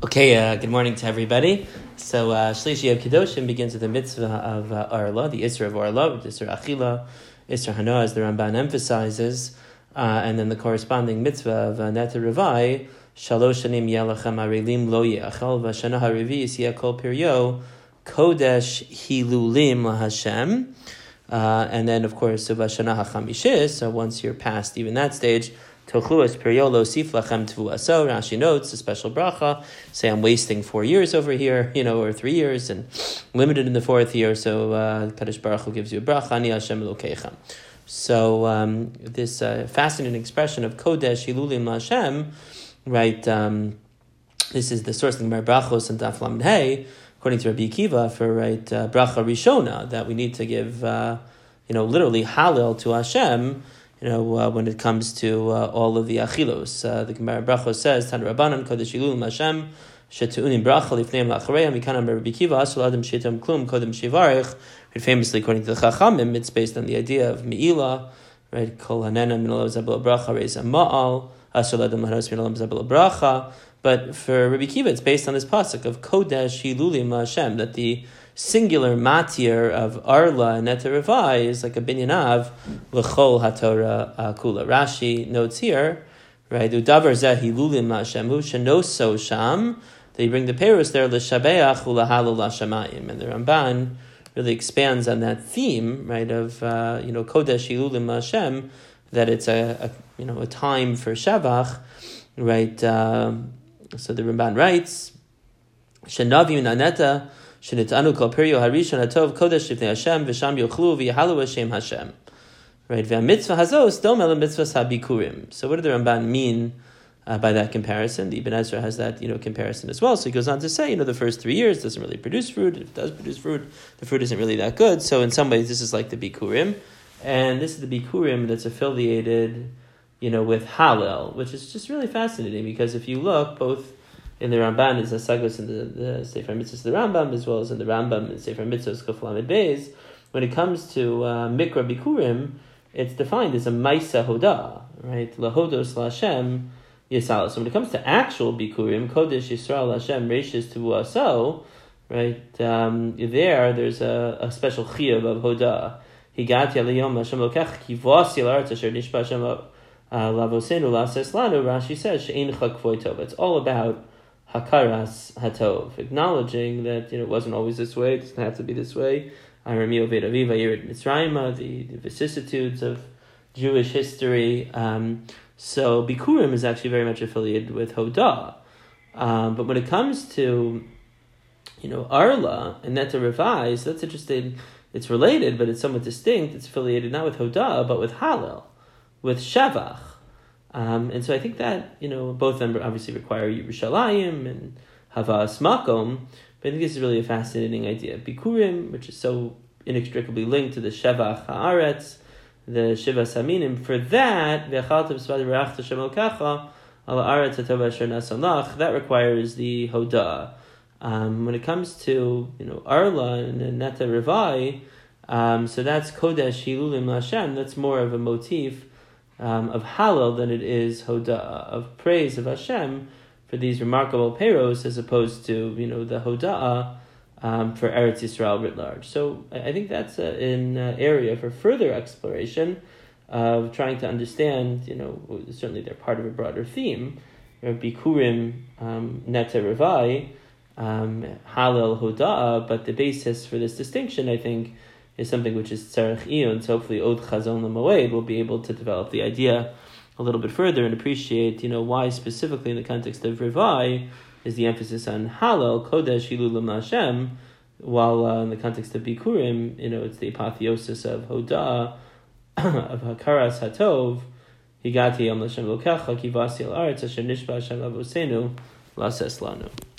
Okay, good morning to everybody. So Shlishi of Kedoshim begins with the mitzvah of Arla, the Isra of Arla, Isra Achila, Isra Hanoah, as the Ramban emphasizes, and then the corresponding mitzvah of Neta Revai, Shalosh Shanim Yelachem Arelim Lo Ye'achal V'Shana HaRevi Yisiyah Kol Piryo Kodesh Hilulim LaHashem, and then of course V'Shana HaChamishis. So once you're past even that stage, Tochluas Periolo Sif Lachem Tvuaso. Rashi notes a special bracha. Say I'm wasting 4 years over here, or 3 years, and limited in the 4th year. So Kadosh Baruch Hu gives you a bracha. Ani Hashem Elokeichem. So this fascinating expression of Kodesh Hilulim Hashem, right? This is the source of the Gemara Brachos and Daf Lamed Hey, according to Rabbi Akiva, for bracha Rishona, that we need to give, literally Hallel to Hashem. When it comes to all of the achilos. The Gemara Brachos says, Tan Rabbanan Kodesh Hilulim Hashem Shetu'unim Bracha Lifneim La'Achareim Mikanam Rabbi Akiva Asal Adam Shetam Klum Kodem Shivarich. Famously, according to the Chachamim, it's based on the idea of Me'ilah, right? Kol Hanena Minolav Zabel Bracha Reisa Ma'al Asal Adam Hanos Minolav Zabel Bracha. But for Rabbi Akiva, it's based on this pasuk of Kodesh Hilulim Hashem, that the singular matir of Arla and Neta Revai is like a binyanav l'chol haTorah kula. Rashi notes here, right? Udavar zeh hilulim Hashem hu shenoso sham. They bring the perus there l'shabeach u'lahalu l'shamayim, and the Ramban really expands on that theme, right? Of kodesh hilulim Hashem, that it's a time for shavach, right? So the Ramban writes, shenavim naneta. Shenitanu kol peryo harishon hatov kodesh lifnei Hashem v'sham yochlu v'yahalu Hashem Hashem. Right, v'amitzvah hazos dom el mitzvah habikurim. So what did the Ramban mean by that comparison? The Ibn Ezra has that comparison as well. So he goes on to say, the first 3 years doesn't really produce fruit. If it does produce fruit, the fruit isn't really that good. So in some ways, this is like the bikurim, and this is the bikurim that's affiliated, with Hallel, which is just really fascinating because if you look both in the Ramban, it's Asagos in the Sefer Mitzvos of the Rambam, as well as in the Rambam in Sefer Mitzvos Kuf Lamed Beis. When it comes to Mikra Bikurim, it's defined as a Maisa Hoda, right? Lahodos LaHashem Yisal. So when it comes to actual Bikurim, Kodesh Yisrael Hashem Reishis Tevuaso, right? There's a special chiyuv of Hoda. Higati Aliyom Hashem Lokech Kivos Yilaret Asher Nishba Hashem Lavosenu Lases Lanu. Rashi says She'ein Chakvoy Tov. It's all about Hakaras Hatov, acknowledging that it wasn't always this way, it doesn't have to be this way. The vicissitudes of Jewish history. So Bikurim is actually very much affiliated with Hodah. But when it comes to Arla and Neta Revai, so that's interesting. It's related, but it's somewhat distinct. It's affiliated not with Hodah, but with Hallel, with Shavach. And so I think that, both of them obviously require Yerushalayim and Havas Makom, but I think this is really a fascinating idea. Bikurim, which is so inextricably linked to the Shevach Haaretz, the Shiva Saminim, for that, that requires the Hodah. When it comes to, Arla and Neta Revai, so that's Kodesh Hilulim Hashem, that's more of a motif of Hallel than it is Hodah, of praise of Hashem for these remarkable peros, as opposed to the Hodah for Eretz Yisrael writ large. So I think that's an area for further exploration of trying to understand. Certainly they're part of a broader theme. Bikurim, Neta Revai, Hallel, Hodah, but the basis for this distinction, I think, is something which is tzarech iyun. So hopefully Od Chazon L'Moed will be able to develop the idea a little bit further and appreciate, why specifically in the context of Revai is the emphasis on Hallel, Kodesh Hilulim Hashem, while in the context of Bikurim, it's the apotheosis of Hodah, of Hakaras Hatov, Higati Yom L'Shem Lokecha, Kivasi Al Aretz, Asher Nishba Hashem Lavosenu, Lases Lanu.